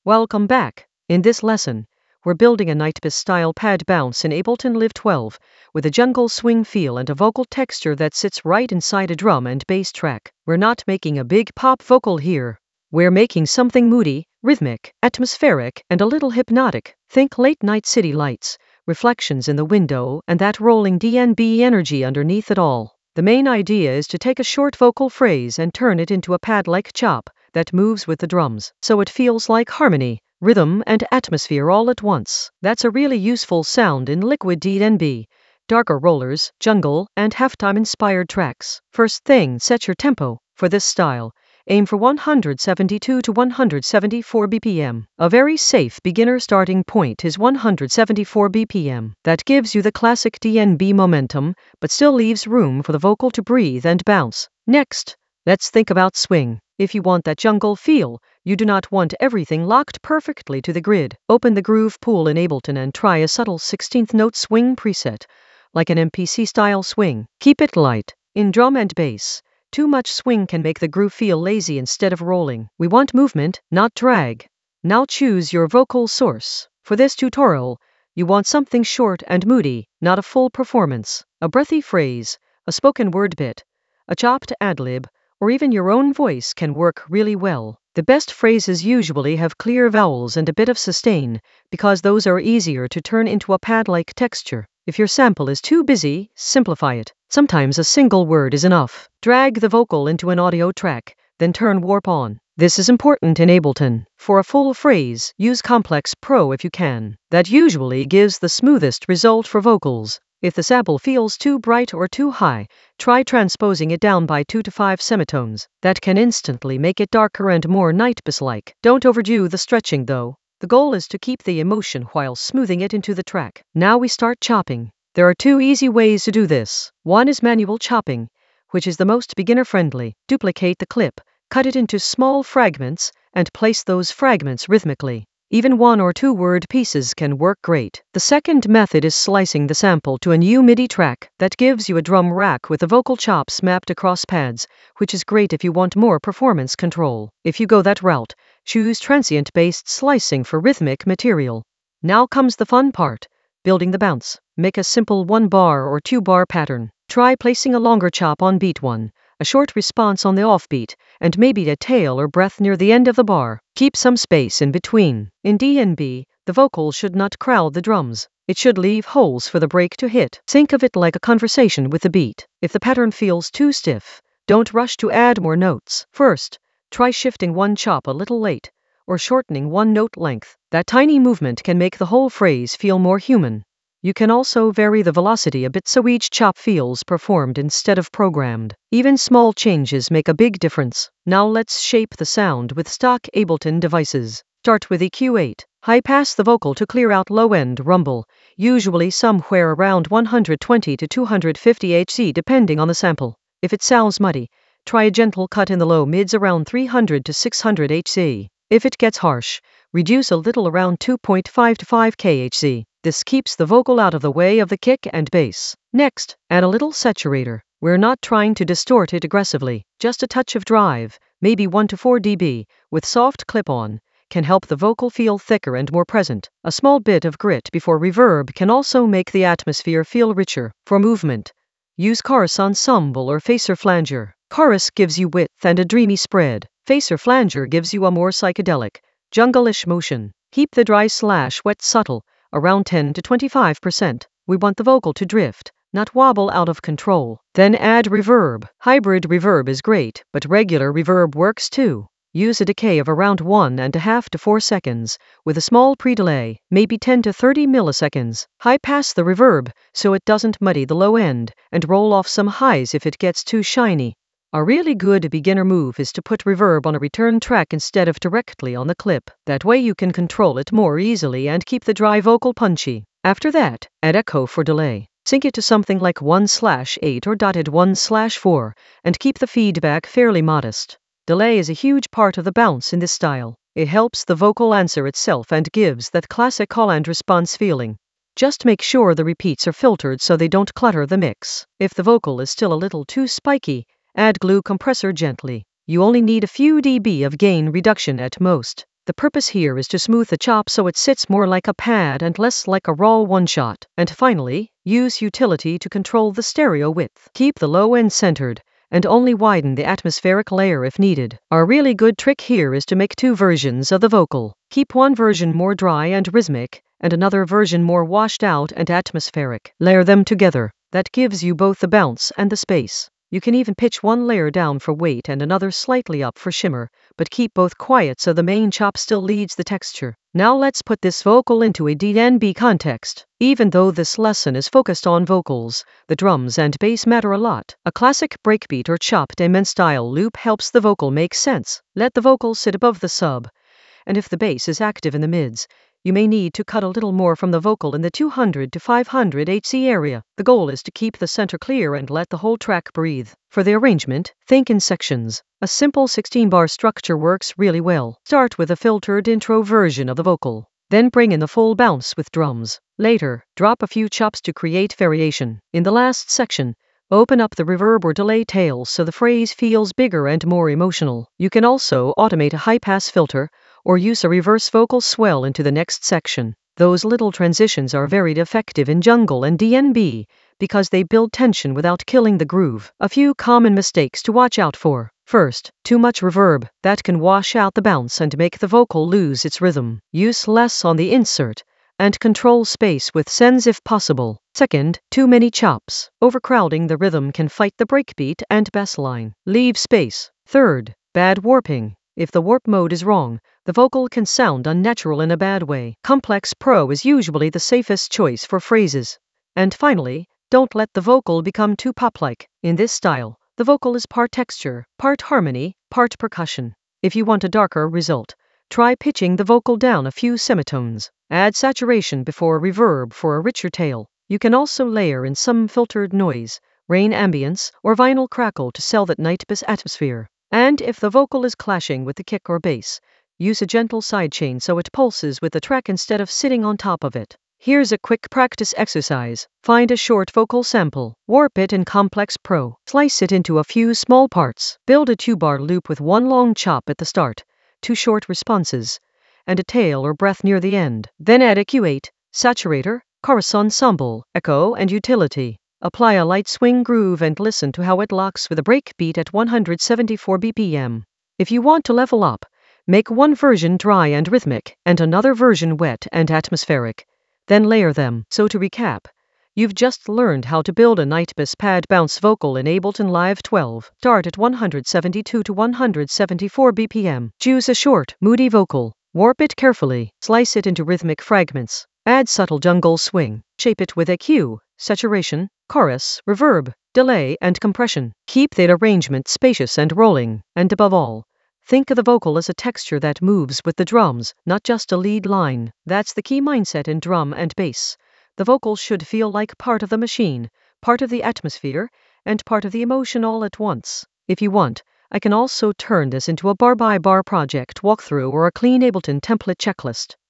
Welcome back. In this lesson, we're building a night bass style pad bounce in Ableton Live 12 with a jungle swing feel and a vocal texture that sits right inside a drum and bass track. We're not making a big pop vocal here. We're making something moody, rhythmic, atmospheric, and a little hypnotic. Think late night city lights, reflections in the window, and that rolling DnB energy underneath it all. The main idea is to take a short vocal phrase and turn it into a pad-like chop that moves with the drums, so it feels like harmony, rhythm, and atmosphere all at once. That's a really useful sound in liquid DnB, darker rollers, jungle, and halftime-inspired tracks. First thing, set your tempo. For this style, aim for 172 to 174 BPM. A very safe beginner starting point is 174 BPM. That gives you the classic DnB momentum, but still leaves room for the vocal to breathe and bounce. Next, let's think about swing. If you want that jungle feel, you do not want everything locked perfectly to the grid. Open the Groove Pool in Ableton and try a subtle 16th note swing preset, like an MPC style swing. Keep it light. In drum and bass, too much swing can make the groove feel lazy instead of rolling. We want movement, not drag. Now choose your vocal source. For this tutorial, you want something short and moody, not a full performance. A breathy phrase, a spoken word bit, a chopped ad-lib, or even your own voice can work really well. The best phrases usually have clear vowels and a bit of sustain, because those are easier to turn into a pad-like texture. If your sample is too busy, simplify it. Sometimes a single word is enough. Drag the vocal into an audio track, then turn warp on. This is important in Ableton. For a full phrase, use Complex Pro if you can. That usually gives the smoothest result for vocals. If the sample feels too bright or too high, try transposing it down by 2 to 5 semitones. That can instantly make it darker and more night bass-like. Don't overdo the stretching though. The goal is to keep the emotion while smoothing it into the track. Now we start chopping. There are 2 easy ways to do this. One is manual chopping, which is the most beginner-friendly. Duplicate the clip, cut it into small fragments, and place those fragments rhythmically. Even 1 or 2 word pieces can work great. The second method is slicing the sample to a new MIDI track that gives you a drum rack with the vocal chops mapped across pads, which is great if you want more performance control. If you go that route, choose transient-based slicing for rhythmic material. Now comes the fun part, building the bounce. Make a simple 1-bar or 2-bar pattern. Try placing a longer chop on beat 1, a short response on the offbeat, and maybe a tail or breath near the end of the bar. Keep some space in between. In DnB, the vocal should not crowd the drums. It should leave holes for the break to hit. Think of it like a conversation with the beat. If the pattern feels too stiff, don't rush to add more notes. First, try shifting one chop a little late, or shortening one note length. That tiny movement can make the whole phrase feel more human. You can also vary the velocity a bit so each chop feels performed instead of programmed. Even small changes make a big difference. Now let's shape the sound with stock Ableton devices. Start with EQ8. High-pass the vocal to clear out low-end rumble, usually somewhere around 120 to 250 Hz depending on the sample. If it sounds muddy, try a gentle cut in the low mids around 300 to 600 Hz. If it gets harsh, reduce a little around 2.5 to 5 kHz. This keeps the vocal out of the way of the kick and bass. Next, add a little saturator. We're not trying to distort it aggressively. Just a touch of drive, maybe 1 to 4 dB, with soft clip-on, can help the vocal feel thicker and more present. A small bit of grit before reverb can also make the atmosphere feel richer. For movement, use Chorus Ensemble or Phaser Flanger. Chorus gives you width and a dreamy spread. Phaser Flanger gives you a more psychedelic, jungle-ish motion. Keep the dry/wet subtle, around 10 to 25%. We want the vocal to drift, not wobble out of control. Then add reverb. Hybrid reverb is great, but regular reverb works too. Use a decay of around 1.5 to 4 seconds, with a small pre-delay, maybe 10 to 30 milliseconds. High-pass the reverb, so it doesn't muddy the low end, and roll off some highs if it gets too shiny. A really good beginner move is to put reverb on a return track instead of directly on the clip. That way you can control it more easily and keep the dry vocal punchy. After that, add echo for delay. Sync it to something like 1/8 or dotted 1/4, and keep the feedback fairly modest. Delay is a huge part of the bounce in this style. It helps the vocal answer itself and gives that classic call and response feeling. Just make sure the repeats are filtered so they don't clutter the mix. If the vocal is still a little too spiky, add glue compressor gently. You only need a few dB of gain reduction at most. The purpose here is to smooth the chop so it sits more like a pad and less like a raw one-shot. And finally, use utility to control the stereo width. Keep the low end centered, and only widen the atmospheric layer if needed. A really good trick here is to make two versions of the vocal. Keep one version more dry and rhythmic, and another version more washed out and atmospheric. Layer them together. That gives you both the bounce and the space. You can even pitch one layer down for weight and another slightly up for shimmer, but keep both quiet so the main chop still leads the texture. Now let's put this vocal into a DnB context. Even though this lesson is focused on vocals, the drums and bass matter a lot. A classic breakbeat or chopped amen style loop helps the vocal make sense. Let the vocal sit above the sub, and if the bass is active in the mids, you may need to cut a little more from the vocal in the 200 to 500 Hz area. The goal is to keep the center clear and let the whole track breathe. For the arrangement, think in sections. A simple 16-bar structure works really well. Start with a filtered intro version of the vocal. Then bring in the full bounce with drums. Later, drop a few chops to create variation. In the last section, open up the reverb or delay tails so the phrase feels bigger and more emotional. You can also automate a high-pass filter or use a reverse vocal swell into the next section. Those little transitions are very effective in jungle and DnB because they build tension without killing the groove. A few common mistakes to watch out for. First, too much reverb. That can wash out the bounce and make the vocal lose its rhythm. Use less on the insert and control space with sends if possible. Second, too many chops. Overcrowding the rhythm can fight the breakbeat and bass line. Leave space. Third, bad warping. If the warp mode is wrong, the vocal can sound unnatural in a bad way. Complex Pro is usually the safest choice for phrases. And finally, don't let the vocal become too pop-like. In this style, the vocal is part texture, part harmony, part percussion. If you want a darker result, try pitching the vocal down a few semitones. Add saturation before reverb for a richer tail. You can also layer in some filtered noise, rain ambience, or vinyl crackle to sell that night bass atmosphere. And if the vocal is clashing with the kick or bass, use a gentle sidechain so it pulses with the track instead of sitting on top of it. Here's a quick practice exercise. Find a short vocal sample, warp it in Complex Pro, slice it into a few small parts, build a 2-bar loop with one long chop at the start, 2 short responses, and a tail or breath near the end. Then add a Q8, saturator, chorus ensemble, echo, and utility. Apply a light swing groove and listen to how it locks with a breakbeat at 174 BPM. If you want to level up, make one version dry and rhythmic, and another version wet and atmospheric. Then layer them. So to recap, you've just learned how to build a night bass pad bounce vocal in Ableton Live 12. Start at 172 to 174 BPM. Choose a short, moody vocal. Warp it carefully. Slice it into rhythmic fragments. Add subtle jungle swing. Shape it with EQ, saturation, chorus, reverb, delay, and compression. Keep that arrangement spacious and rolling. And above all, think of the vocal as a texture that moves with the drums, not just a lead line. That's the key mindset in drum and bass. The vocal should feel like part of the machine, part of the atmosphere, and part of the emotion all at once. If you want, I can also turn this into a bar-by-bar project walkthrough or a clean Ableton template checklist.